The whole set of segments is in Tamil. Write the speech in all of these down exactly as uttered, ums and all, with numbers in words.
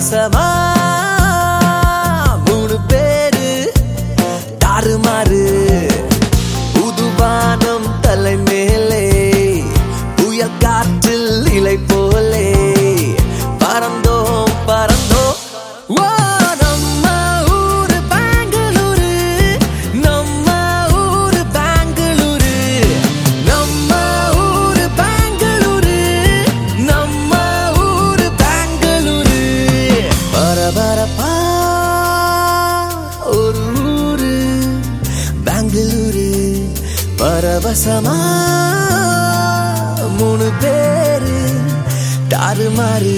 பரவசமா மூணு பேரு தாறுமாறு புதுவானம் தலை மேலே புயல் காற்றில் இலை போலே பறந்தோம் பறந்தோம் பரவசமா மூணு பேரு தாறுமாறு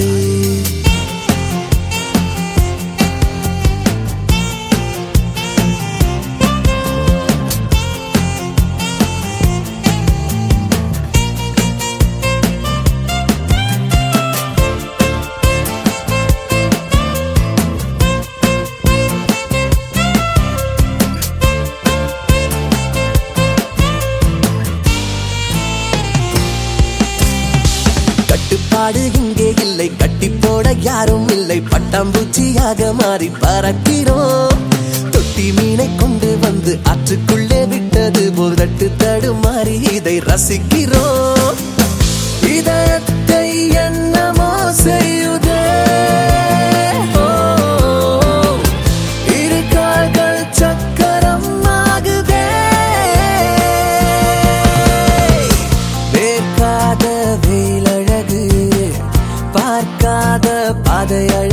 கட்டுப்பாடு இங்கே இல்லை, கட்டி போட யாரும் இல்லை, பட்டாம்பூச்சியாக மாறி பறக்கிறோம். தொட்டி மீனை கொண்டு வந்து ஆற்றுக்குள்ளே விட்டது போல் தட்டு தடுமாறி இதை ரசிக்கிறோம். இதயத்தை என்னமோ செய்யுதே, இரு கால்கள் சக்கரம் ஆகுதே, வேர்க்காத வேலழகு பார்க்காத பாதைய